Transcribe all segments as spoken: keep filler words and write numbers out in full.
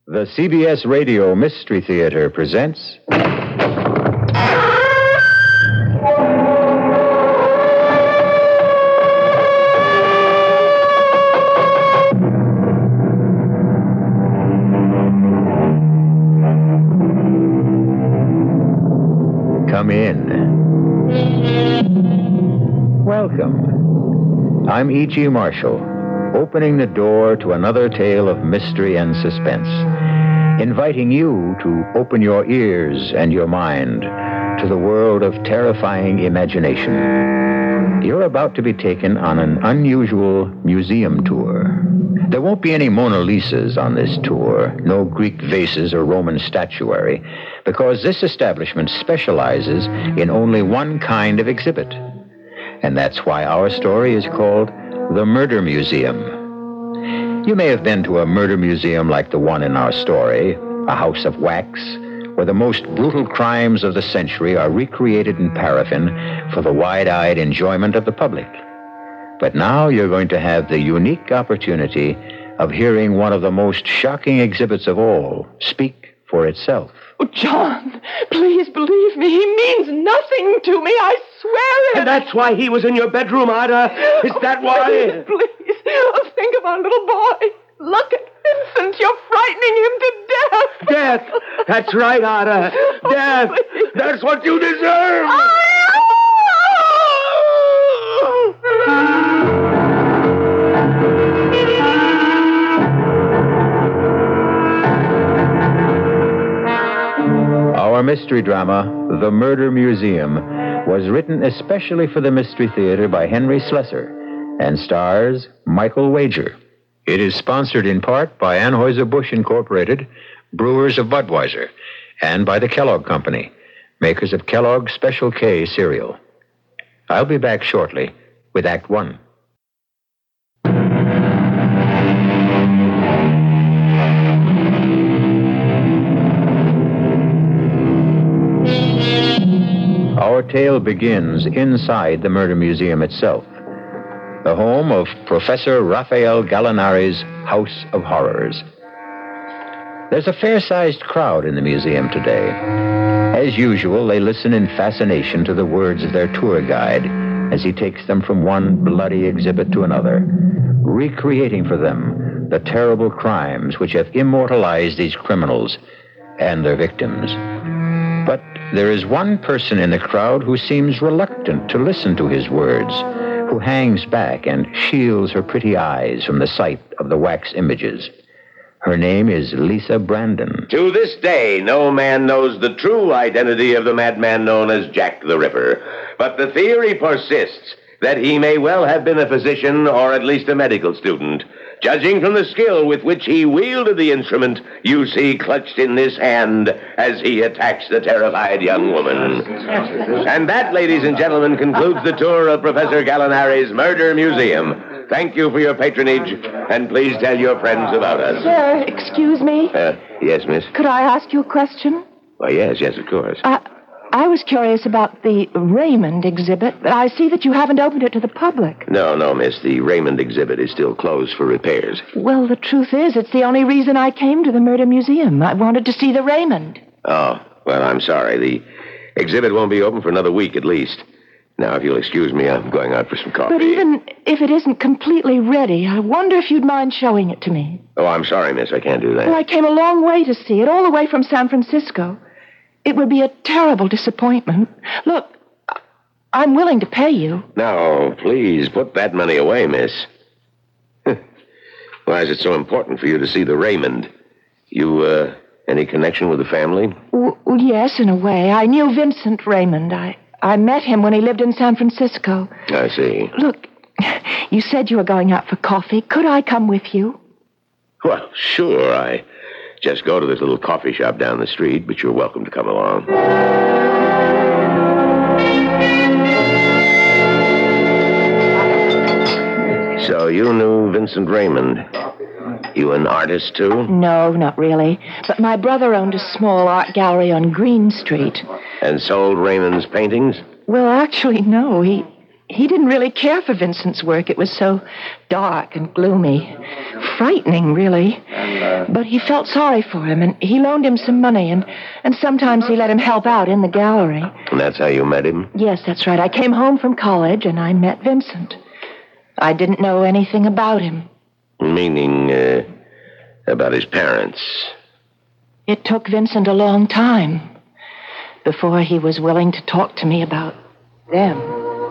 The C B S Radio Mystery Theater presents... Come in. Welcome. I'm E G. Marshall, opening the door to another tale of mystery and suspense, inviting you to open your ears and your mind to the world of terrifying imagination. You're about to be taken on an unusual museum tour. There won't be any Mona Lisas on this tour, no Greek vases or Roman statuary, because this establishment specializes in only one kind of exhibit. And that's why our story is called The Murder Museum. You may have been to a murder museum like the one in our story, a house of wax, where the most brutal crimes of the century are recreated in paraffin for the wide-eyed enjoyment of the public. But now you're going to have the unique opportunity of hearing one of the most shocking exhibits of all speak for itself. Oh, John, please believe me. He means nothing to me. I swear it. And that's why he was in your bedroom, Ida? Is that why? Please, please. Oh, think of our little boy. Look at Vincent. You're frightening him to death. Death. That's right, Ida. Death. Please. That's what you deserve. Our mystery drama, The Murder Museum, was written especially for the Mystery Theater by Henry Slesser and stars Michael Wager. It is sponsored in part by Anheuser-Busch Incorporated, brewers of Budweiser, and by the Kellogg Company, makers of Kellogg's Special K cereal. I'll be back shortly with Act One. Our tale begins inside the Murder Museum itself, the home of Professor Raphael Gallinari's House of Horrors. There's a fair-sized crowd in the museum today. As usual, they listen in fascination to the words of their tour guide as he takes them from one bloody exhibit to another, recreating for them the terrible crimes which have immortalized these criminals and their victims. But there is one person in the crowd who seems reluctant to listen to his words, who hangs back and shields her pretty eyes from the sight of the wax images. Her name is Lisa Brandon. To this day, no man knows the true identity of the madman known as Jack the Ripper. But the theory persists that he may well have been a physician or at least a medical student, judging from the skill with which he wielded the instrument you see clutched in this hand as he attacks the terrified young woman. And that, ladies and gentlemen, concludes the tour of Professor Gallinari's Murder Museum. Thank you for your patronage, and please tell your friends about us. Sir, excuse me. Uh, yes, miss? Could I ask you a question? Why, yes, yes, of course. I, I was curious about the Raymond exhibit, but I see that you haven't opened it to the public. No, no, miss. The Raymond exhibit is still closed for repairs. Well, the truth is, it's the only reason I came to the Murder Museum. I wanted to see the Raymond. Oh, well, I'm sorry. The exhibit won't be open for another week at least. Now, if you'll excuse me, I'm going out for some coffee. But even if it isn't completely ready, I wonder if you'd mind showing it to me. Oh, I'm sorry, miss. I can't do that. Well, I came a long way to see it, all the way from San Francisco. It would be a terrible disappointment. Look, I'm willing to pay you. Now, please, put that money away, miss. Why is it so important for you to see the Raymond? You, uh, any connection with the family? W- yes, in a way. I knew Vincent Raymond. I... I met him when he lived in San Francisco. I see. Look, you said you were going out for coffee. Could I come with you? Well, sure. I just go to this little coffee shop down the street, but you're welcome to come along. So you knew Vincent Raymond. You an artist, too? No, not really. But my brother owned a small art gallery on Green Street. And sold Raymond's paintings? Well, actually, no. He he didn't really care for Vincent's work. It was so dark and gloomy. Frightening, really. But he felt sorry for him, and he loaned him some money, and, and sometimes he let him help out in the gallery. And that's how you met him? Yes, that's right. I came home from college, and I met Vincent. I didn't know anything about him. Meaning, uh, about his parents? It took Vincent a long time before he was willing to talk to me about them.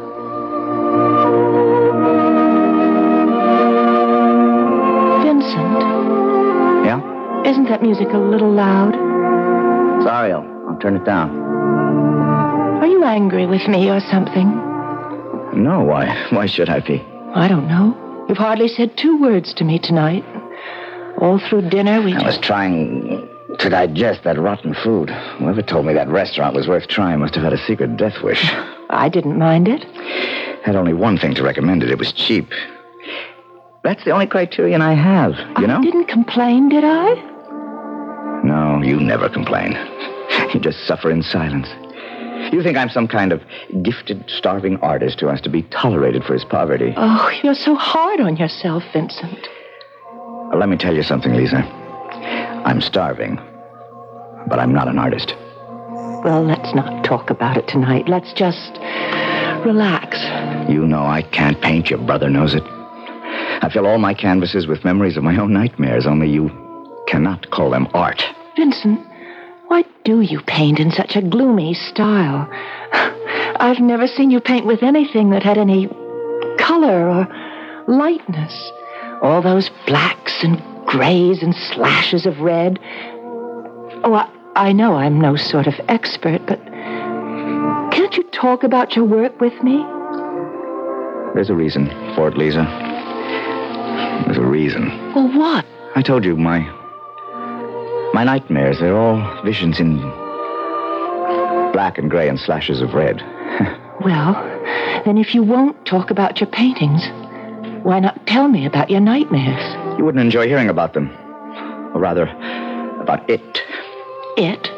Vincent? Yeah? Isn't that music a little loud? Sorry, I'll, I'll turn it down. Are you angry with me or something? No, why? Why should I be? I don't know. You've hardly said two words to me tonight. All through dinner, we I was just... trying to digest that rotten food. Whoever told me that restaurant was worth trying must have had a secret death wish. I didn't mind it. Had only one thing to recommend it. It was cheap. That's the only criterion I have, you know? I didn't complain, did I? No, you never complain. You just suffer in silence. You think I'm some kind of gifted, starving artist who has to be tolerated for his poverty. Oh, you're so hard on yourself, Vincent. Well, let me tell you something, Lisa. I'm starving, but I'm not an artist. Well, let's not talk about it tonight. Let's just relax. You know I can't paint. Your brother knows it. I fill all my canvases with memories of my own nightmares, only you cannot call them art. Vincent, why do you paint in such a gloomy style? I've never seen you paint with anything that had any color or lightness. All those blacks and grays and slashes of red. Oh, I, I know I'm no sort of expert, but can't you talk about your work with me? There's a reason for it, Lisa. There's a reason. Well, what? I told you, my... My nightmares, they're all visions in black and gray and slashes of red. Well, then if you won't talk about your paintings, why not tell me about your nightmares? You wouldn't enjoy hearing about them. Or rather, about it. It?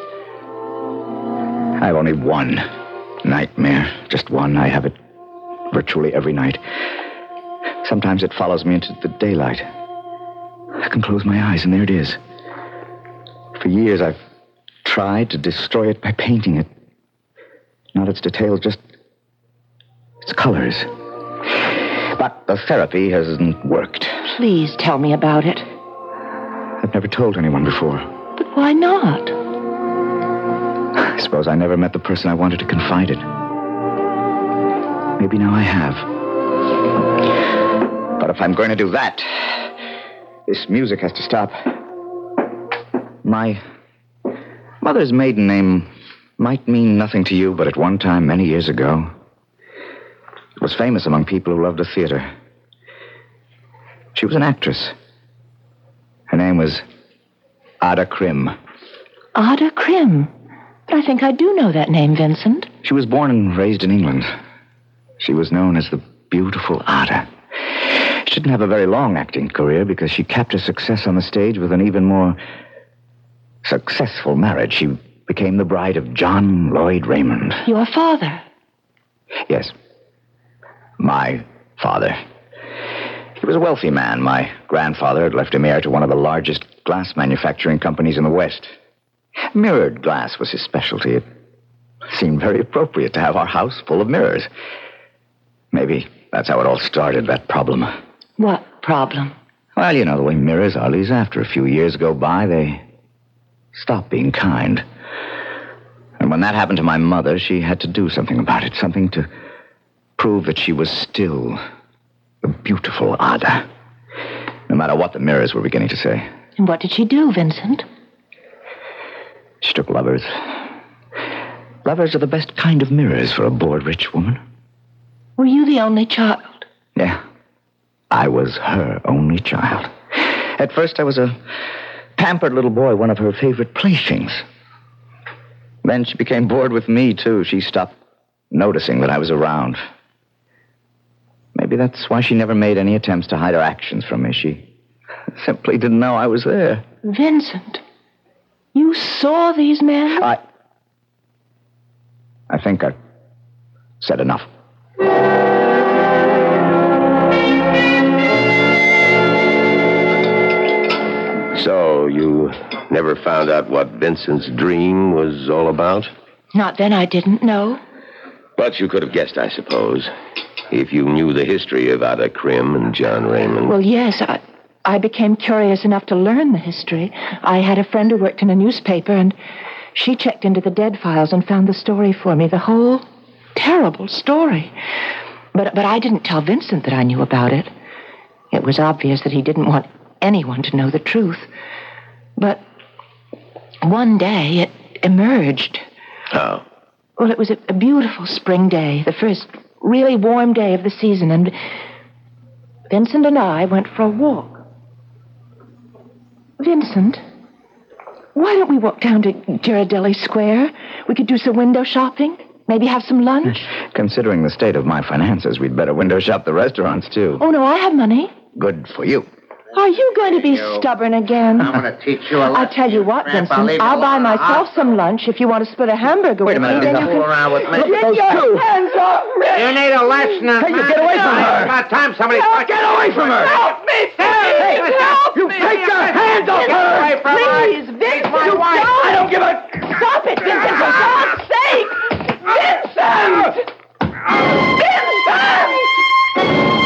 I have only one nightmare. Just one. I have it virtually every night. Sometimes it follows me into the daylight. I can close my eyes, and there it is. For years, I've tried to destroy it by painting it. Not its details, just its colors. But the therapy hasn't worked. Please tell me about it. I've never told anyone before. But why not? I suppose I never met the person I wanted to confide in. Maybe now I have. But if I'm going to do that, this music has to stop. My mother's maiden name might mean nothing to you, but at one time, many years ago, it was famous among people who loved the theater. She was an actress. Her name was Ada Krim. Ada Krim? But I think I do know that name, Vincent. She was born and raised in England. She was known as the beautiful Ada. She didn't have a very long acting career because she capped her success on the stage with an even more successful marriage. She became the bride of John Lloyd Raymond. Your father? Yes. My father. He was a wealthy man. My grandfather had left him heir to one of the largest glass manufacturing companies in the West. Mirrored glass was his specialty. It seemed very appropriate to have our house full of mirrors. Maybe that's how it all started, that problem. What problem? Well, you know the way mirrors are, Lisa. After a few years go by, they stop being kind. And when that happened to my mother, she had to do something about it. Something to prove that she was still the beautiful Ada. No matter what the mirrors were beginning to say. And what did she do, Vincent? She took lovers. Lovers are the best kind of mirrors for a bored rich woman. Were you the only child? Yeah. I was her only child. At first, I was a pampered little boy, one of her favorite playthings. Then she became bored with me, too. She stopped noticing that I was around. Maybe that's why she never made any attempts to hide her actions from me. She simply didn't know I was there. Vincent, you saw these men? I... I think I've said enough. So, you never found out what Vincent's dream was all about? Not then, I didn't know. But you could have guessed, I suppose, if you knew the history of Ada Krim and John Raymond. Well, yes, I, I became curious enough to learn the history. I had a friend who worked in a newspaper, and she checked into the dead files and found the story for me, the whole terrible story. But, but I didn't tell Vincent that I knew about it. It was obvious that he didn't want anyone to know the truth. But one day it emerged. How? Well, it was a, a beautiful spring day, the first really warm day of the season, and Vincent and I went for a walk. Vincent, why don't we walk down to Ghirardelli Square? We could do some window shopping, maybe have some lunch. Considering the state of my finances, we'd better window shop the restaurants, too. Oh, no, I have money. Good for you. Are you going to be stubborn again? I'm going to teach you a lesson. I'll tell you what, Tramp, Vincent. I'll leave you I'll buy alone. myself I'll- some lunch if you want to split a hamburger Wait a with minute, me. Then Lisa. you Fool can... around with me. Get those your two. hands off me! You need a lesson. Hey, you get away from her. It's about time somebody... Help, get away from her! Help me, Hey, please! Help you me! take your hands off Get her! away from Please, her! Vincent, Vincent, my you wife. don't! I don't give a... Stop it, Vincent, for God's sake! Vincent! Vincent!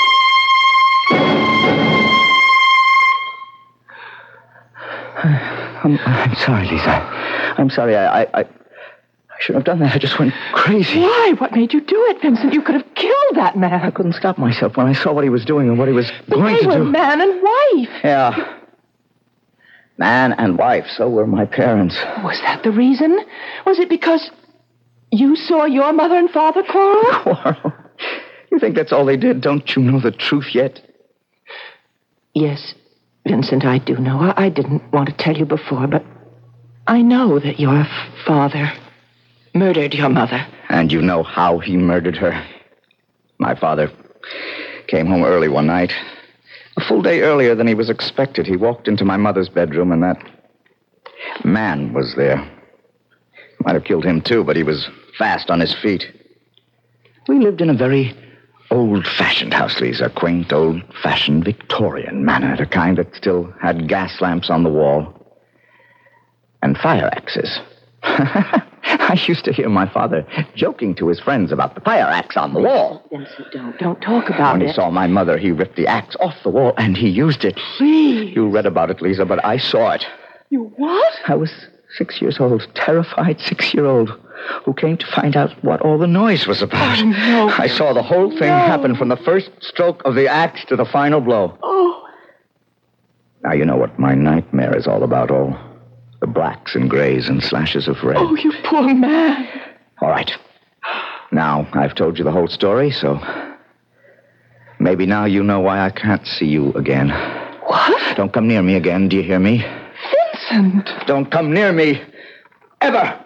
I'm, I'm sorry, Lisa. I'm sorry. I, I, I, I shouldn't have done that. I just went crazy. Why? What made you do it, Vincent? You could have killed that I man. couldn't stop myself when I saw what he was doing and what he was But going they to were do. man and wife. Yeah. Man and wife. So were my parents. Was that the reason? Was it because you saw your mother and father quarrel? Quarrel. You think that's all they did? Don't you know the truth yet? Yes, Vincent, I do know. I, I didn't want to tell you before, but I know that your f- father murdered your mother. And you know how he murdered her. My father came home early one night. A full day earlier than he was expected. He walked into my mother's bedroom, and that man was there. Might have killed him, too, but he was fast on his feet. We lived in a very old-fashioned house, Lisa. Quaint, old-fashioned Victorian manner. The kind that still had gas lamps on the wall. And fire axes. I used to hear my father joking to his friends about the fire axe on the wall. Vincent, don't. Don't talk about When he it. saw my mother, he ripped the axe off the wall, and he used it. Please. You read about it, Lisa, but I saw it. You what? I was six years old, terrified six-year-old, who came to find out what all the noise was about. Oh, no. I saw the whole thing No. happen from the first stroke of the axe to the final blow. Oh. Now you know what my nightmare is all about, all the blacks and grays and slashes of red. Oh, you poor man. All right. Now, I've told you the whole story, so maybe now you know why I can't see you again. What? Don't come near me again, do you hear me? Vincent. Don't come near me. Ever.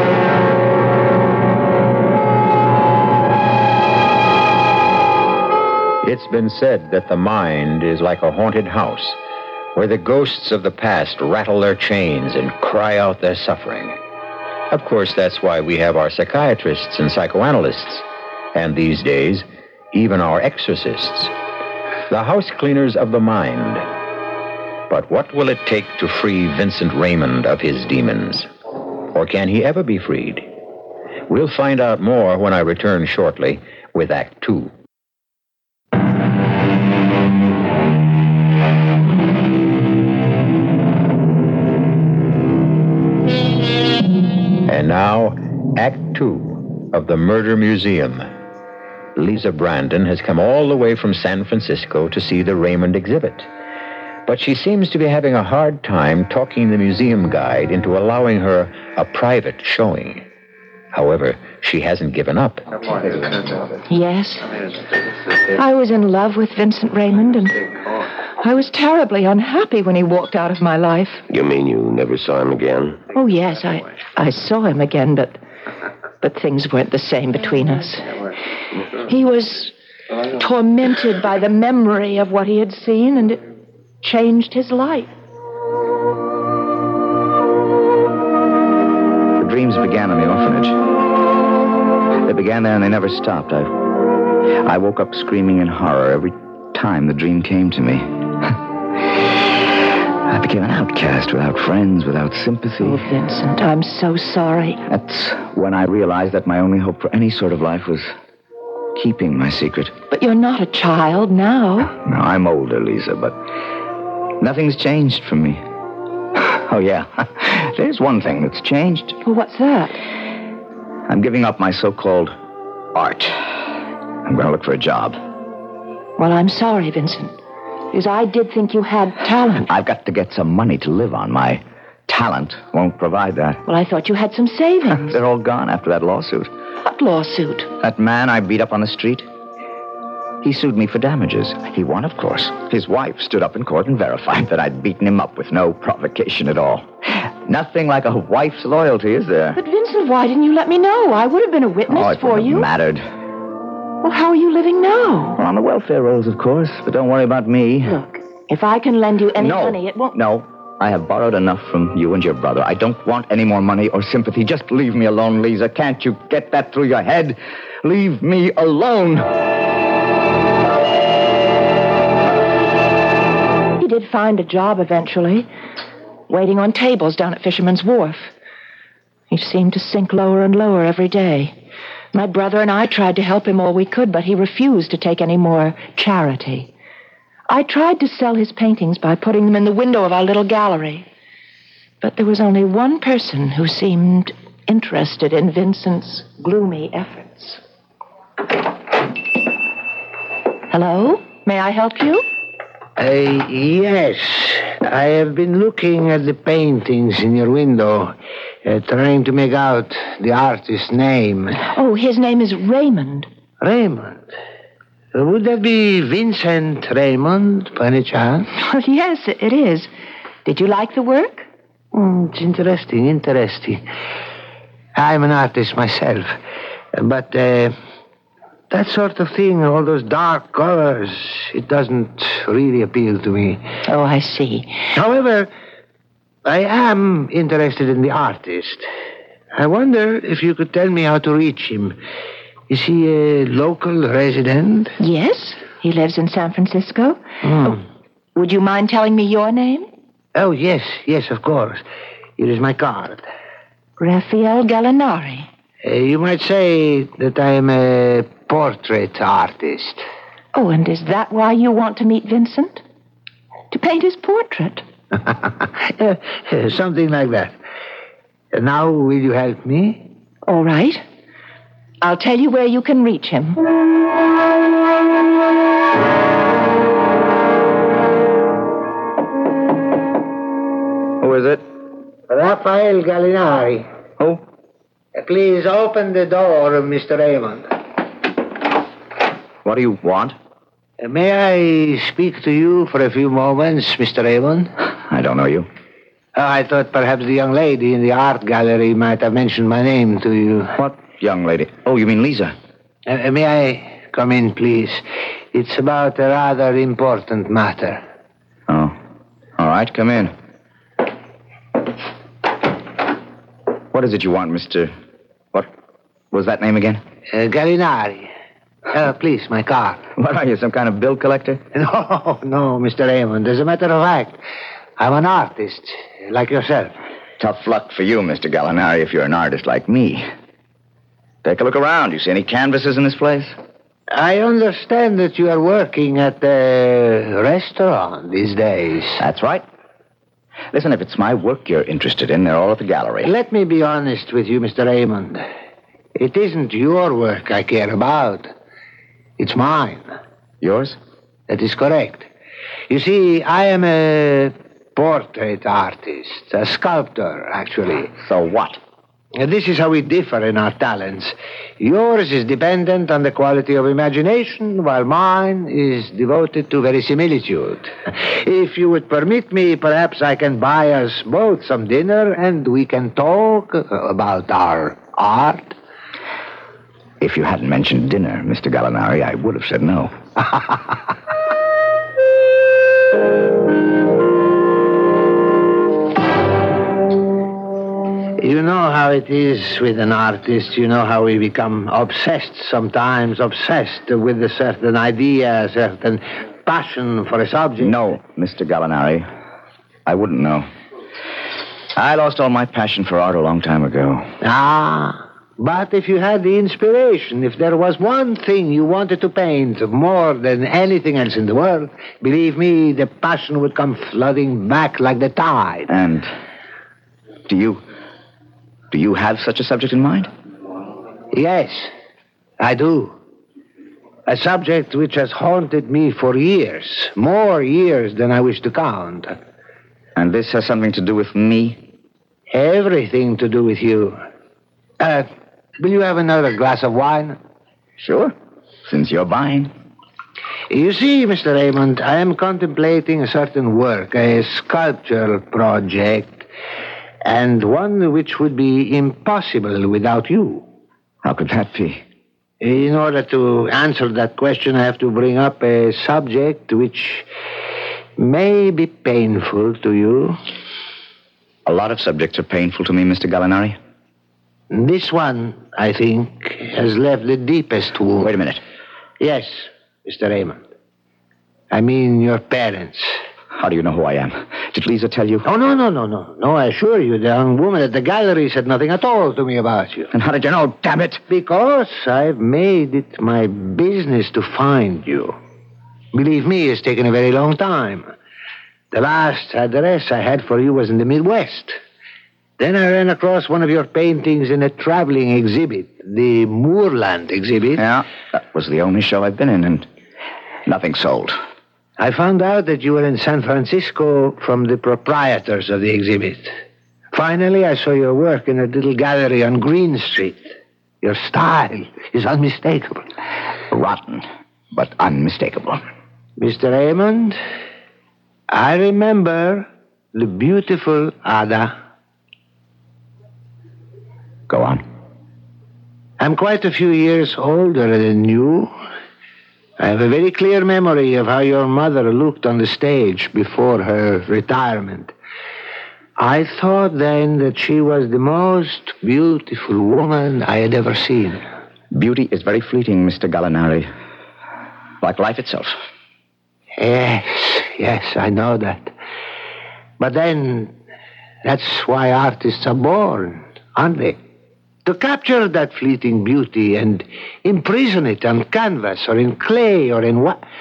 It's been said that the mind is like a haunted house, where the ghosts of the past rattle their chains and cry out their suffering. Of course, that's why we have our psychiatrists and psychoanalysts, and these days, even our exorcists, the house cleaners of the mind. But what will it take to free Vincent Raymond of his demons? Or can he ever be freed? We'll find out more when I return shortly with Act Two. And now, Act Two of The Murder Museum. Lisa Brandon has come all the way from San Francisco to see the Raymond exhibit. But she seems to be having a hard time talking the museum guide into allowing her a private showing. However, she hasn't given up. Yes. I was in love with Vincent Raymond, and I was terribly unhappy when he walked out of my life. You mean you never saw him again? Oh, yes, I, I saw him again, but but things weren't the same between us. He was tormented by the memory of what he had seen, and it changed his life. The dreams began in the orphanage. They began there and they never stopped. I, I woke up screaming in horror every time the dream came to me. I became an outcast without friends, without sympathy. Oh, Vincent, I'm so sorry. That's when I realized that my only hope for any sort of life was keeping my secret. But you're not a child now. Now, I'm older, Lisa, but nothing's changed for me. Oh, yeah. There's one thing that's changed. Well, what's that? I'm giving up my so-called art. I'm going to look for a job. Well, I'm sorry, Vincent, because I did think you had talent. I've got to get some money to live on. My talent won't provide that. Well, I thought you had some savings. They're all gone after that lawsuit. What lawsuit? That man I beat up on the street, he sued me for damages. He won, of course. His wife stood up in court and verified that I'd beaten him up with no provocation at all. Nothing like a wife's loyalty, is there? But, Vincent, why didn't you let me know? I would have been a witness oh, it for wouldn't you. have mattered. Well, how are you living now? Well, on the welfare rolls, of course, but don't worry about me. Look, if I can lend you any no, money, it won't... No, I have borrowed enough from you and your brother. I don't want any more money or sympathy. Just leave me alone, Lisa. Can't you get that through your head? Leave me alone. He did find a job eventually, waiting on tables down at Fisherman's Wharf. He seemed to sink lower and lower every day. My brother and I tried to help him all we could, but he refused to take any more charity. I tried to sell his paintings by putting them in the window of our little gallery. But there was only one person who seemed interested in Vincent's gloomy efforts. Hello? May I help you? Uh, yes. I have been looking at the paintings in your window, uh, trying to make out the artist's name. Oh, his name is Raymond. Raymond? Uh, would that be Vincent Raymond, by any chance? Oh, yes, it is. Did you like the work? Mm, it's interesting, interesting. I'm an artist myself, but uh, that sort of thing, all those dark colors, it doesn't really appeal to me. Oh, I see. However, I am interested in the artist. I wonder if you could tell me how to reach him. Is he a local resident? Yes, he lives in San Francisco. Mm. Oh, would you mind telling me your name? Oh, yes, yes, of course. Here is my card. Raphael Gallinari. Uh, you might say that I am a portrait artist. Oh, and is that why you want to meet Vincent? To paint his portrait? uh, something like that. Uh, now, will you help me? All right. I'll tell you where you can reach him. Who is it? Raphael Gallinari. Who? Uh, please open the door, Mister Raymond. What do you want? Uh, may I speak to you for a few moments, Mister Raymond? I don't know you. Uh, I thought perhaps the young lady in the art gallery might have mentioned my name to you. What young lady? Oh, you mean Lisa? Uh, may I come in, please? It's about a rather important matter. Oh. All right, come in. What is it you want, Mister... What was that name again? Uh, Gallinari. Uh, please, my card. What are you, some kind of bill collector? No, no, Mister Raymond. As a matter of fact, I'm an artist, like yourself. Tough luck for you, Mister Gallinari, if you're an artist like me. Take a look around. You see any canvases in this place? I understand that you are working at a restaurant these days. That's right. Listen, if it's my work you're interested in, they're all at the gallery. Let me be honest with you, Mister Raymond. It isn't your work I care about. It's mine. Yours? That is correct. You see, I am a portrait artist, a sculptor, actually. So what? This is how we differ in our talents. Yours is dependent on the quality of imagination, while mine is devoted to verisimilitude. If you would permit me, perhaps I can buy us both some dinner and we can talk about our art. If you hadn't mentioned dinner, Mister Gallinari, I would have said no. You know how it is with an artist. You know how we become obsessed sometimes, obsessed with a certain idea, a certain passion for a subject. No, Mister Gallinari. I wouldn't know. I lost all my passion for art a long time ago. Ah, but if you had the inspiration, if there was one thing you wanted to paint more than anything else in the world, believe me, the passion would come flooding back like the tide. And do you... do you have such a subject in mind? Yes, I do. A subject which has haunted me for years, more years than I wish to count. And this has something to do with me? Everything to do with you. Uh, will you have another glass of wine? Sure, since you're buying. You see, Mister Raymond, I am contemplating a certain work, a sculptural project, and one which would be impossible without you. How could that be? In order to answer that question, I have to bring up a subject which may be painful to you. A lot of subjects are painful to me, Mister Gallinari. This one, I think, has left the deepest wound. Wait a minute. Yes, Mister Raymond. I mean your parents. How do you know who I am? Did Lisa tell you? Oh, no, no, no, no. No, I assure you, the young woman at the gallery said nothing at all to me about you. And how did you know? Damn it! Because I've made it my business to find you. Believe me, it's taken a very long time. The last address I had for you was in the Midwest. Then I ran across one of your paintings in a traveling exhibit, the Moorland exhibit. Yeah, that was the only show I've been in, and nothing sold. I found out that you were in San Francisco from the proprietors of the exhibit. Finally, I saw your work in a little gallery on Green Street. Your style is unmistakable. Rotten, but unmistakable. Mister Raymond, I remember the beautiful Ada. Go on. I'm quite a few years older than you. I have a very clear memory of how your mother looked on the stage before her retirement. I thought then that she was the most beautiful woman I had ever seen. Beauty is very fleeting, Mister Gallinari. Like life itself. Yes, yes, I know that. But then, that's why artists are born, aren't they? To capture that fleeting beauty and imprison it on canvas or in clay or in what?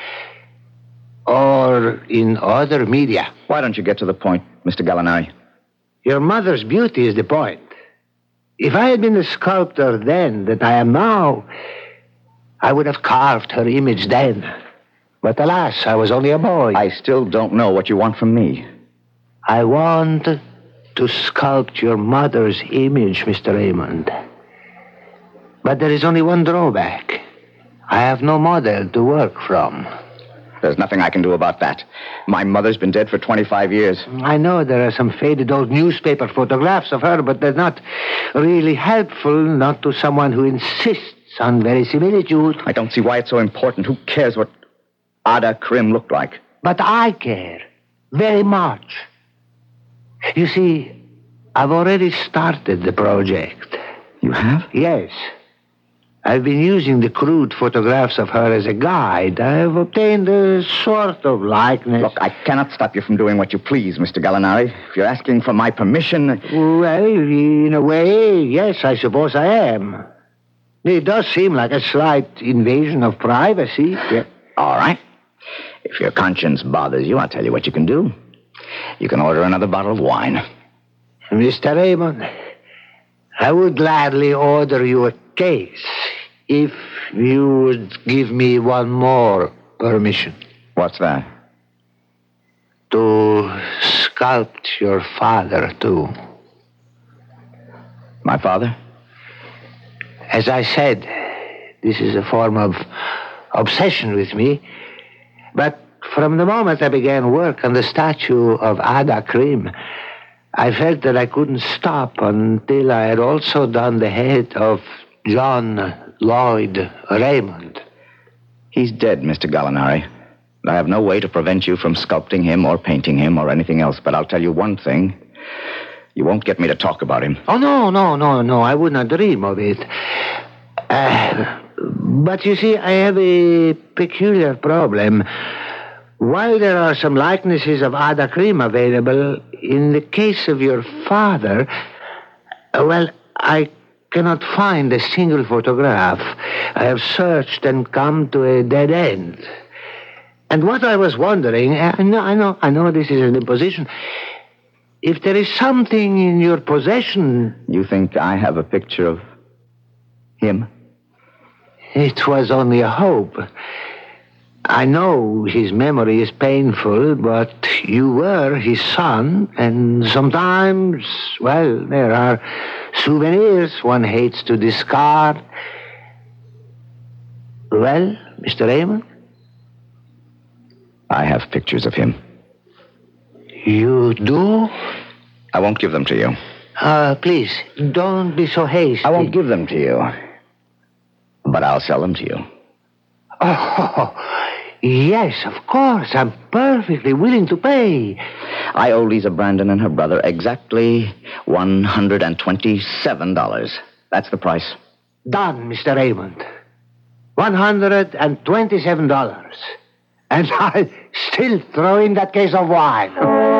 Or in other media. Why don't you get to the point, Mister Gallinari? Your mother's beauty is the point. If I had been the sculptor then that I am now, I would have carved her image then. But alas, I was only a boy. I still don't know what you want from me. I want to sculpt your mother's image, Mister Raymond. But there is only one drawback. I have no model to work from. There's nothing I can do about that. My mother's been dead for twenty-five years. I know there are some faded old newspaper photographs of her, but they're not really helpful, not to someone who insists on verisimilitude. I don't see why it's so important. Who cares what Ada Krim looked like? But I care very much. You see, I've already started the project. You have? Yes. I've been using the crude photographs of her as a guide. I have obtained a sort of likeness. Look, I cannot stop you from doing what you please, Mister Gallinari. If you're asking for my permission... Well, in a way, yes, I suppose I am. It does seem like a slight invasion of privacy. Yeah. All right. If your conscience bothers you, I'll tell you what you can do. You can order another bottle of wine. Mister Raymond, I would gladly order you a case if you would give me one more permission. What's that? To sculpt your father, too. My father? As I said, this is a form of obsession with me. But from the moment I began work on the statue of Ada Krim, I felt that I couldn't stop until I had also done the head of John Lloyd Raymond. He's dead, Mister Gallinari. I have no way to prevent you from sculpting him or painting him or anything else, but I'll tell you one thing. You won't get me to talk about him. Oh, no, no, no, no. I would not dream of it. Uh, but you see, I have a peculiar problem. while there are some likenesses of Ada Krim available, in the case of your father, uh, well, I cannot find a single photograph. I have searched and come to a dead end. And what I was wondering, I know, I know, I know this is an imposition. If there is something in your possession... You think I have a picture of him? It was only a hope. I know his memory is painful, but you were his son, and sometimes, well, there are souvenirs one hates to discard. Well, Mister Raymond? I have pictures of him. You do? I won't give them to you. Uh, please, don't be so hasty. I won't give them to you. But I'll sell them to you. Oh, yes, of course. I'm perfectly willing to pay. I owe Lisa Brandon and her brother exactly one hundred twenty-seven dollars. That's the price. Done, Mister Raymond. one hundred twenty-seven dollars. And I'll still throw in that case of wine.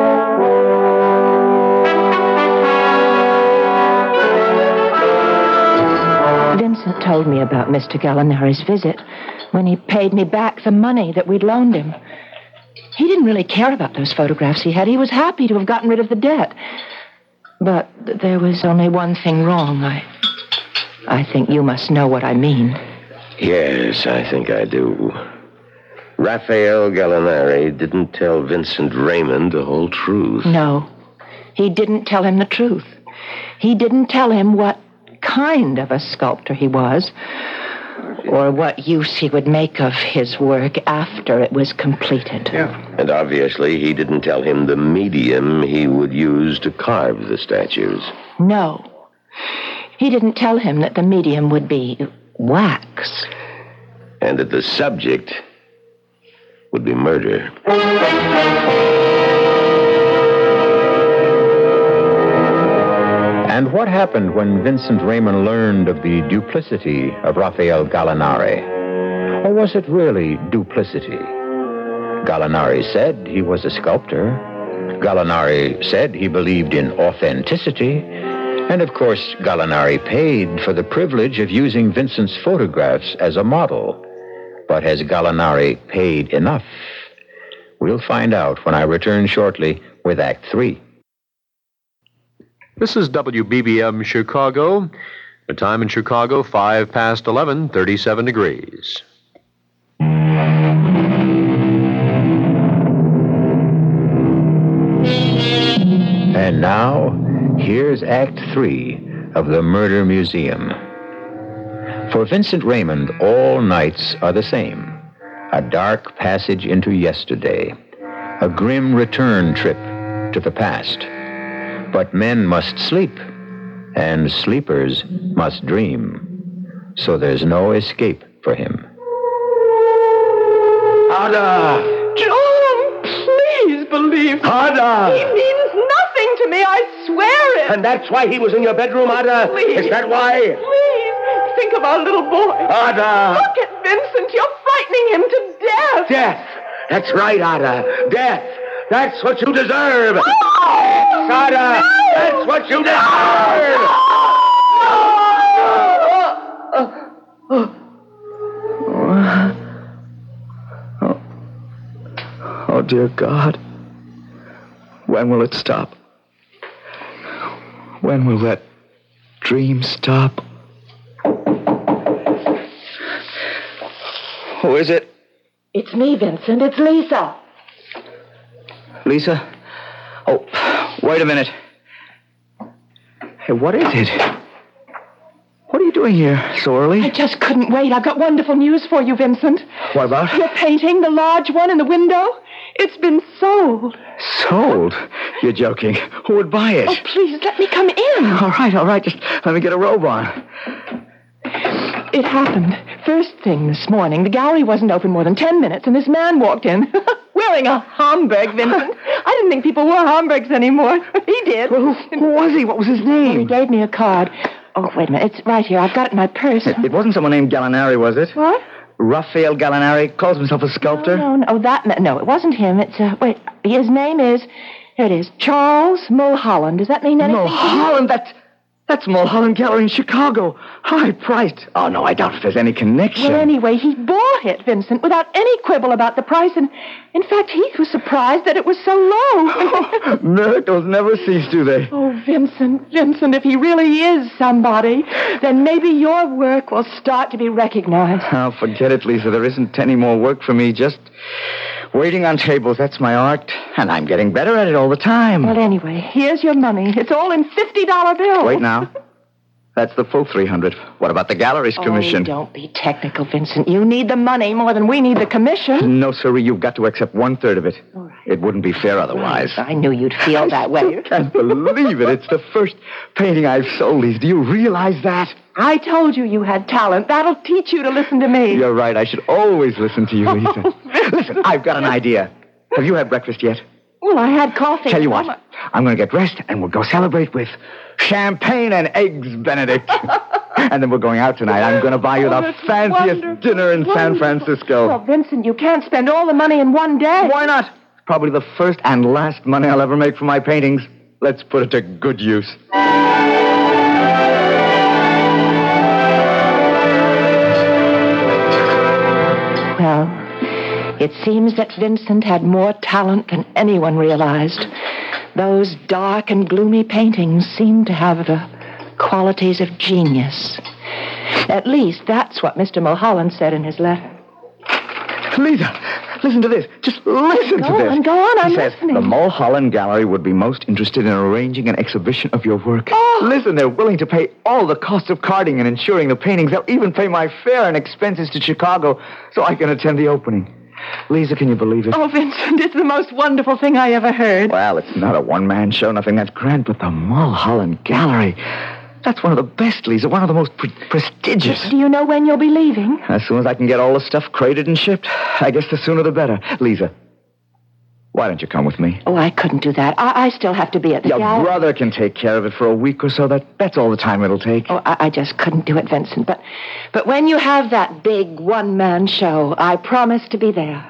Vincent told me about Mister Gallinari's visit when he paid me back the money that we'd loaned him. He didn't really care about those photographs he had. He was happy to have gotten rid of the debt. But there was only one thing wrong. I, I think you must know what I mean. Yes, I think I do. Raphael Gallinari didn't tell Vincent Raymond the whole truth. No, he didn't tell him the truth. He didn't tell him what kind of a sculptor he was, or what use he would make of his work after it was completed. Yeah. And obviously he didn't tell him the medium he would use to carve the statues. No, he didn't tell him that the medium would be wax. And that the subject would be murder. And what happened when Vincent Raymond learned of the duplicity of Raphael Gallinari? Or was it really duplicity? Gallinari said he was a sculptor. Gallinari said he believed in authenticity. And of course, Gallinari paid for the privilege of using Vincent's photographs as a model. But has Gallinari paid enough? We'll find out when I return shortly with Act Three. This is W B B M Chicago. The time in Chicago, five past eleven, thirty-seven degrees. And now, here's Act Three of The Murder Museum. For Vincent Raymond, all nights are the same. A dark passage into yesterday. A grim return trip to the past. But men must sleep, and sleepers must dream. So there's no escape for him. Ada! John, please believe me. Ada! He means nothing to me, I swear it. And that's why he was in your bedroom, Ada? Please. Is that why? Please, think of our little boy. Ada! Look at Vincent, you're frightening him to death. Death! That's right, Ada. Death! That's what you deserve! Oh, Ada! no. That's what you deserve! Oh, oh, dear God. When will it stop? When will that dream stop? Who is it? It's me, Vincent. It's Lisa. Lisa? Oh, wait a minute. Hey, what is it? What are you doing here so early? I just couldn't wait. I've got wonderful news for you, Vincent. What about? Your painting, the large one in the window, it's been sold. Sold? You're joking. Who would buy it? Oh, please, let me come in. All right, all right. Just let me get a robe on. It happened. First thing this morning, the gallery wasn't open more than ten minutes, and this man walked in wearing a Homburg, Vincent. I didn't think people wore Homburgs anymore. He did. Well, who, who was he? What was his Well, he name? gave me a card. Oh, wait a minute. It's right here. I've got it in my purse. It, it wasn't someone named Gallinari, was it? What? Raphael Gallinari calls himself a sculptor? No, no, no, that, ma- no, it wasn't him. It's, uh, wait, his name is, here it is, Charles Mulholland. Does that mean anything? Mulholland, that's, that's Mulholland Gallery in Chicago. High priced. Oh, no, I doubt if there's any connection. Well, anyway, he bought it, Vincent, without any quibble about the price, and in fact, he was surprised that it was so low. Miracles never cease, do they? Oh, Vincent, Vincent, if he really is somebody, then maybe your work will start to be recognized. Oh, forget it, Lisa. There isn't any more work for me. Just waiting on tables. That's my art, and I'm getting better at it all the time. Well, anyway, here's your money. It's all in fifty dollar bills. Wait now. That's the full three hundred. What about the gallery's commission? Oh, don't be technical, Vincent. You need the money more than we need the commission. No, sirree, you've got to accept one-third of it. All right. It wouldn't be fair otherwise. I knew you'd feel that way. I can't believe it. It's the first painting I've sold, Lisa. Do you realize that? I told you you had talent. That'll teach you to listen to me. You're right. I should always listen to you, Lisa. Listen, I've got an idea. Have you had breakfast yet? Well, I had coffee. Tell you what, I'm going to get dressed and we'll go celebrate with champagne and eggs Benedict. And then we're going out tonight. I'm going to buy you Oh, the that's fanciest wonderful, dinner in San wonderful. Francisco. Well, Vincent, you can't spend all the money in one day. Why not? It's probably the first and last money I'll ever make from my paintings. Let's put it to good use. Well, it seems that Vincent had more talent than anyone realized. Those dark and gloomy paintings seemed to have the qualities of genius. At least that's what Mister Mulholland said in his letter. Lisa, listen to this. Just listen Go to this. on, go on, I'm He says, listening. the Mulholland Gallery would be most interested in arranging an exhibition of your work. Oh. Listen, they're willing to pay all the costs of carding and insuring the paintings. They'll even pay my fare and expenses to Chicago so I can attend the opening. Lisa, can you believe it? Oh, Vincent, it's the most wonderful thing I ever heard. Well, it's not a one-man show, nothing that grand, but the Mulholland Gallery. That's one of the best, Lisa, one of the most pre- prestigious. Do you know when you'll be leaving? As soon as I can get all the stuff crated and shipped, I guess the sooner the better. Lisa, why don't you come with me? Oh, I couldn't do that. I, I still have to be at the Your gallery. brother can take care of it for a week or so. That, that's all the time it'll take. Oh, I, I just couldn't do it, Vincent. But, but when you have that big one-man show, I promise to be there.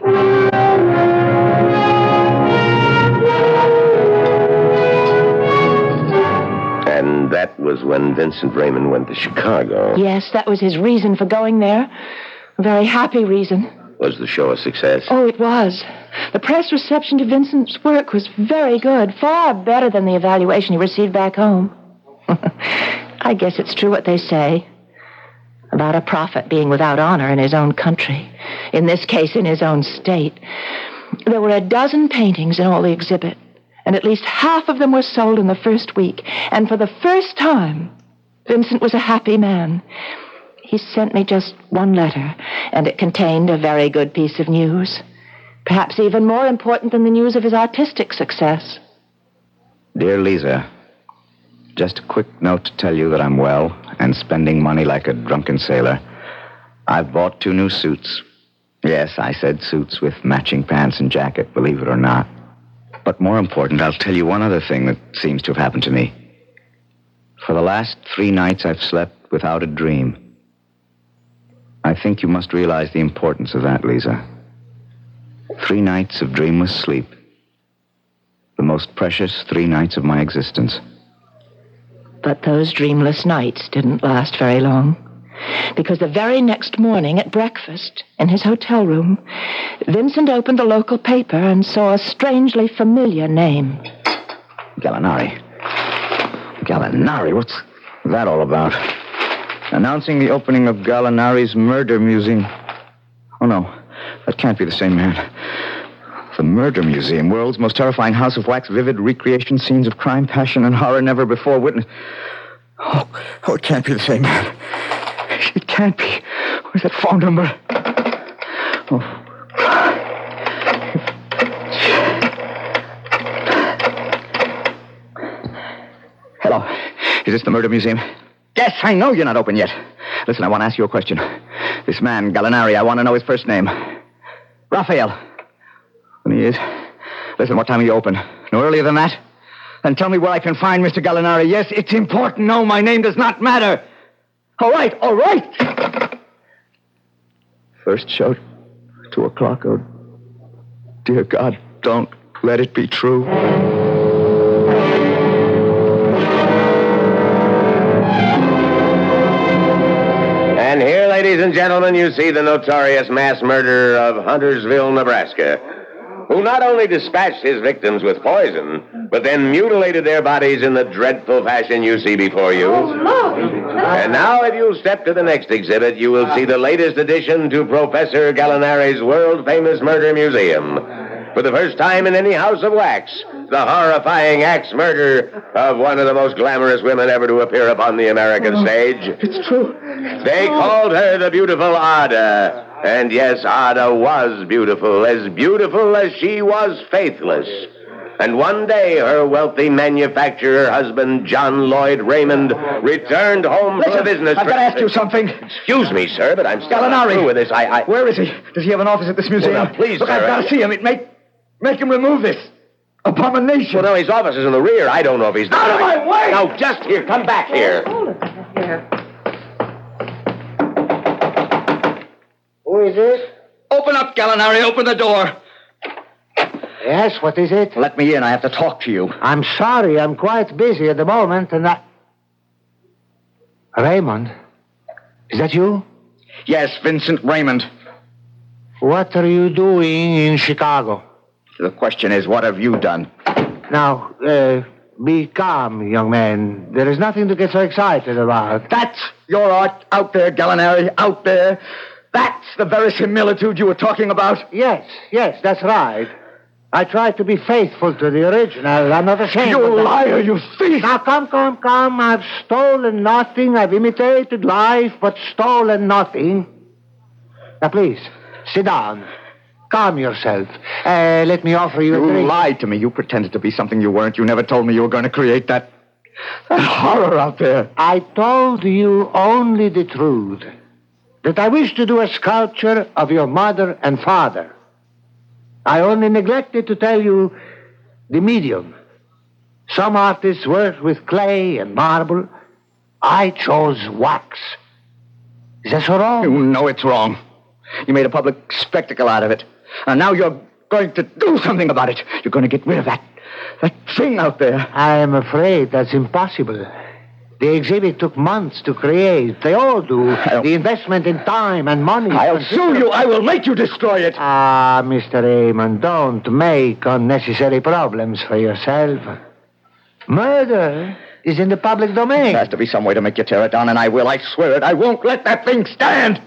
And that was when Vincent Raymond went to Chicago. Yes, that was his reason for going there. A very happy reason. Was the show a success? Oh, it was. The press reception to Vincent's work was very good, far better than the evaluation he received back home. I guess it's true what they say about a prophet being without honor in his own country, in this case, in his own state. There were a dozen paintings in all the exhibit, and at least half of them were sold in the first week. And for the first time, Vincent was a happy man. He sent me just one letter, and it contained a very good piece of news. Perhaps even more important than the news of his artistic success. Dear Lisa, just a quick note to tell you that I'm well and spending money like a drunken sailor. I've bought two new suits. Yes, I said suits with matching pants and jacket, believe it or not. But more important, I'll tell you one other thing that seems to have happened to me. For the last three nights, I've slept without a dream. I think you must realize the importance of that, Lisa. Three nights of dreamless sleep. The most precious three nights of my existence. But those dreamless nights didn't last very long. Because the very next morning at breakfast in his hotel room, Vincent opened the local paper and saw a strangely familiar name. Gallinari. Gallinari? What's that all about? Announcing the opening of Gallinari's Murder Museum. Oh, no. That can't be the same man. The Murder Museum, world's most terrifying house of wax, vivid recreation scenes of crime, passion, and horror never before witnessed. Oh, oh, it can't be the same man. It can't be. Where's that phone number? Oh. Hello. Is this the Murder Museum? Yes, I know you're not open yet. Listen, I want to ask you a question. This man, Gallinari, I want to know his first name. Raphael. And he is. Listen, what time are you open? No earlier than that? Then tell me where I can find Mister Gallinari. Yes, it's important. No, my name does not matter. All right, all right. First show, two o'clock. Oh, dear God, don't let it be true. And here, ladies and gentlemen, you see the notorious mass murderer of Huntersville, Nebraska, who not only dispatched his victims with poison, but then mutilated their bodies in the dreadful fashion you see before you. And now, if you'll step to the next exhibit, you will see the latest addition to Professor Gallinari's world-famous murder museum. For the first time in any house of wax, the horrifying axe murder of one of the most glamorous women ever to appear upon the American Oh, stage. It's true. They called her the beautiful Ada. And yes, Ada was beautiful, as beautiful as she was faithless. And one day, her wealthy manufacturer husband, John Lloyd Raymond, returned home Listen, for business. I've got to ask you something. Excuse me, sir, but I'm still not Gallinari. through with this. I, I... Where is he? Does he have an office at this museum? Well, now, please, Look, sir, I've got I- to see him. It make, make him remove this abomination. Well, no, his office is in the rear. I don't know if he's... Out of my way! Now, just here. Come back here. Who is it? Open up, Gallinari. Open the door. Yes, what is it? Let me in. I have to talk to you. I'm sorry, I'm quite busy at the moment, and I... Raymond? Is that you? Yes, Vincent Raymond. What are you doing in Chicago? The question is, what have you done? Now, uh, be calm, young man. There is nothing to get so excited about. That's your art out there, Gallinari, out there. That's the verisimilitude you were talking about. Yes, yes, that's right. I tried to be faithful to the original. I'm not ashamed You of that. liar, you thief! Now, come, come, come. I've stolen nothing. I've imitated life, but stolen nothing. Now, please, sit down. Calm yourself. Uh, let me offer you a You drink. lied to me. You pretended to be something you weren't. You never told me you were going to create that, that horror out there. I told you only the truth. That I wish to do a sculpture of your mother and father. I only neglected to tell you the medium. Some artists work with clay and marble. I chose wax. Is that so wrong? You know it's wrong. You made a public spectacle out of it. And now you're going to do something about it. You're going to get rid of that, that thing out there. I am afraid that's impossible. The exhibit took months to create. They all do. The investment in time and money. I'll sue you. I will make you destroy it. Ah, Mister Raymond, don't make unnecessary problems for yourself. Murder is in the public domain. There has to be some way to make you tear it down, and I will. I swear it. I won't let that thing stand.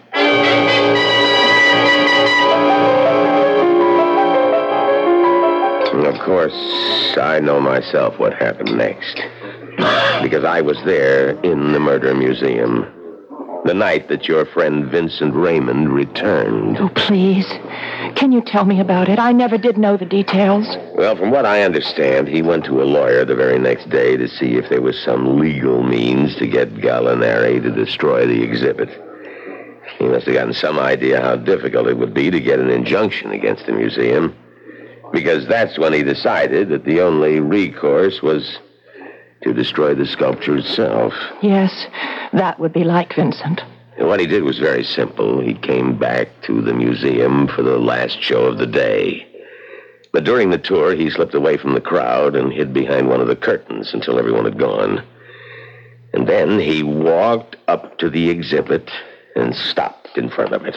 Of course, I know myself what happened next. Because I was there in the murder museum. The night that your friend Vincent Raymond returned. Oh, please. Can you tell me about it? I never did know the details. Well, from what I understand, he went to a lawyer the very next day to see if there was some legal means to get Gallinari to destroy the exhibit. He must have gotten some idea how difficult it would be to get an injunction against the museum. Because that's when he decided that the only recourse was to destroy the sculpture itself. Yes, that would be like Vincent. And what he did was very simple. He came back to the museum for the last show of the day. But during the tour, he slipped away from the crowd and hid behind one of the curtains until everyone had gone. And then he walked up to the exhibit and stopped in front of it.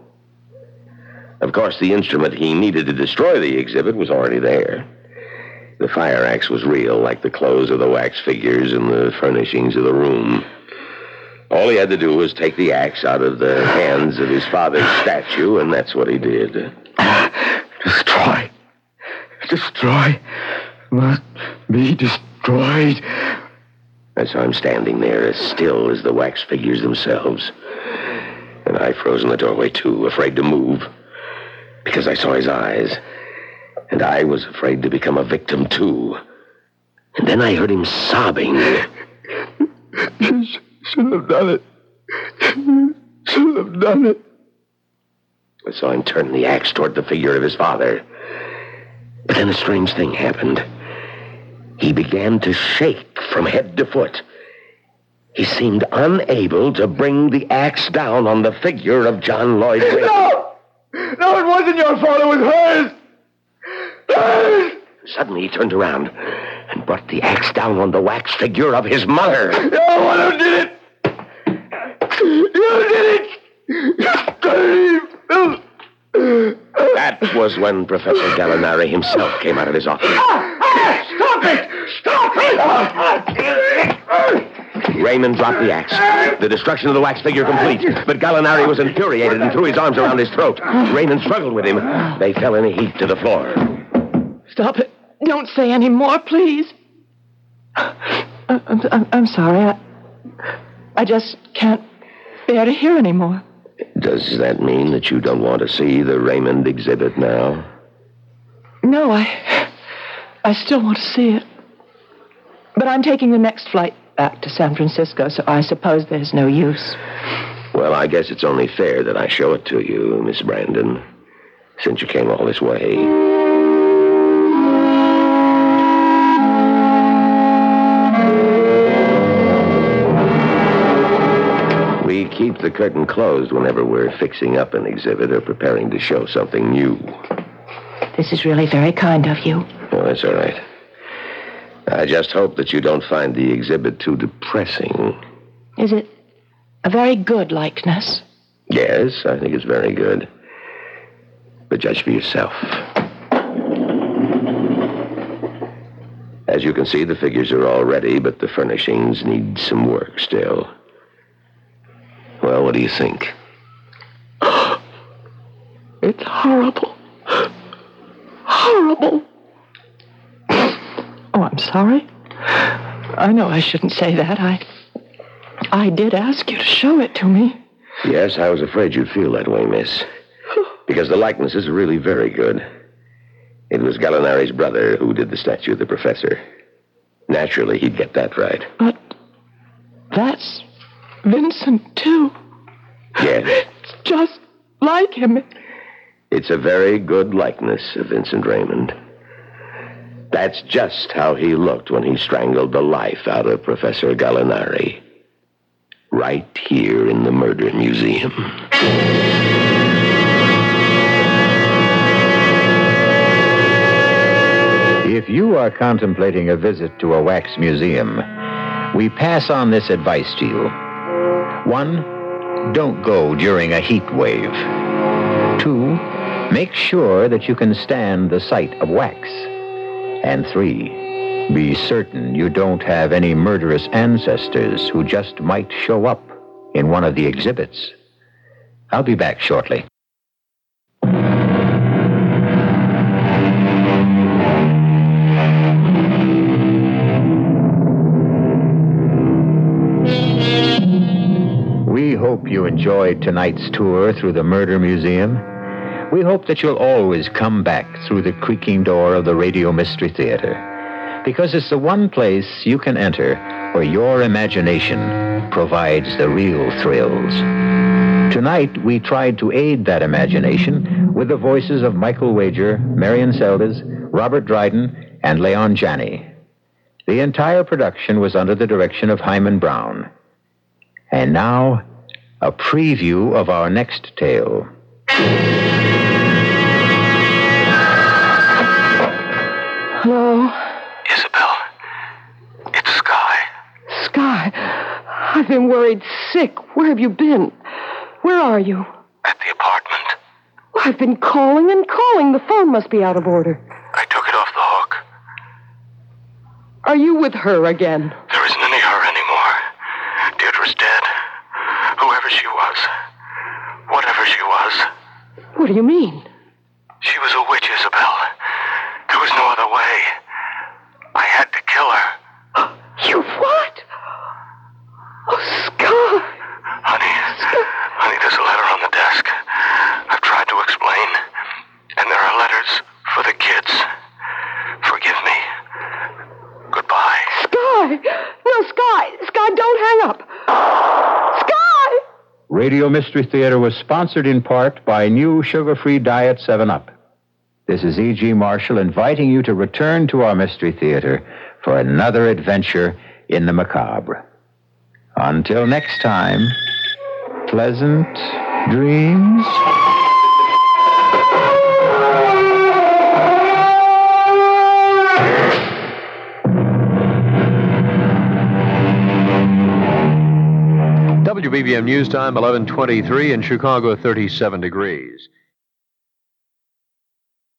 Of course, the instrument he needed to destroy the exhibit was already there. The fire axe was real, like the clothes of the wax figures and the furnishings of the room. All he had to do was take the axe out of the hands of his father's statue, and that's what he did. Destroy. Destroy. Must be destroyed. I saw him standing there, as still as the wax figures themselves. And I froze in the doorway, too, afraid to move. Because I saw his eyes. And I was afraid to become a victim, too. And then I heard him sobbing. Should have done it. Should have done it. I saw him turn the axe toward the figure of his father. But then a strange thing happened. He began to shake from head to foot. He seemed unable to bring the axe down on the figure of John Lloyd Wayne. No! No, it wasn't your fault. It was hers. Hers! Suddenly he turned around and brought the axe down on the wax figure of his mother. You're the one who did it. You did it. That was when Professor Gallinari himself came out of his office. Stop it! Stop it! Raymond dropped the axe. The destruction of the wax figure complete. But Gallinari was infuriated and threw his arms around his throat. Raymond struggled with him. They fell in a heap to the floor. Stop it. Don't say any more, please. I'm, I'm, I'm sorry. I, I just can't bear to hear any more. Does that mean that you don't want to see the Raymond exhibit now? No, I... I still want to see it. But I'm taking the next flight back to San Francisco, so I suppose there's no use. Well, I guess it's only fair that I show it to you, Miss Brandon, since you came all this way. We keep the curtain closed whenever we're fixing up an exhibit or preparing to show something new. This is really very kind of you. Oh, that's all right. I just hope that you don't find the exhibit too depressing. Is it a very good likeness? Yes, I think it's very good. But judge for yourself. As you can see, the figures are all ready, but the furnishings need some work still. Well, what do you think? It's horrible. Horrible. Oh, I'm sorry. I know I shouldn't say that. I... I did ask you to show it to me. Yes, I was afraid you'd feel that way, miss. Because the likenesses are really very good. It was Gallinari's brother who did the statue of the professor. Naturally, he'd get that right. But that's Vincent, too. Yes. It's just like him. It's a very good likeness of Vincent Raymond. That's just how he looked when he strangled the life out of Professor Gallinari. Right here in the Murder Museum. If you are contemplating a visit to a wax museum, we pass on this advice to you. One, don't go during a heat wave. Two, make sure that you can stand the sight of wax. And three, be certain you don't have any murderous ancestors who just might show up in one of the exhibits. I'll be back shortly. We hope you enjoyed tonight's tour through the Murder Museum. We hope that you'll always come back through the creaking door of the Radio Mystery Theater, because it's the one place you can enter where your imagination provides the real thrills. Tonight, we tried to aid that imagination with the voices of Michael Wager, Marion Seldes, Robert Dryden, and Leon Janney. The entire production was under the direction of Hyman Brown. And now, a preview of our next tale. Hello? Isabel, it's Sky. Sky, I've been worried sick. Where have you been? Where are you? At the apartment. Well, I've been calling and calling. The phone must be out of order. I took it off the hook. Are you with her again? There isn't any her anymore. Deirdre's dead. Whoever she was. Whatever she was. What do you mean? She was a witch, Isabel. There was no other way. I had to kill her. You what? Oh, Sky. Honey, honey, there's a letter on the desk. I've tried to explain. And there are letters for the kids. Forgive me. Goodbye. Sky! No, Sky! Sky, don't hang up! Sky! Radio Mystery Theater was sponsored in part by new sugar-free Diet seven up. This is E G. Marshall inviting you to return to our Mystery Theater for another adventure in the macabre. Until next time, pleasant dreams. W B B M News Time, eleven twenty-three in Chicago, thirty-seven degrees.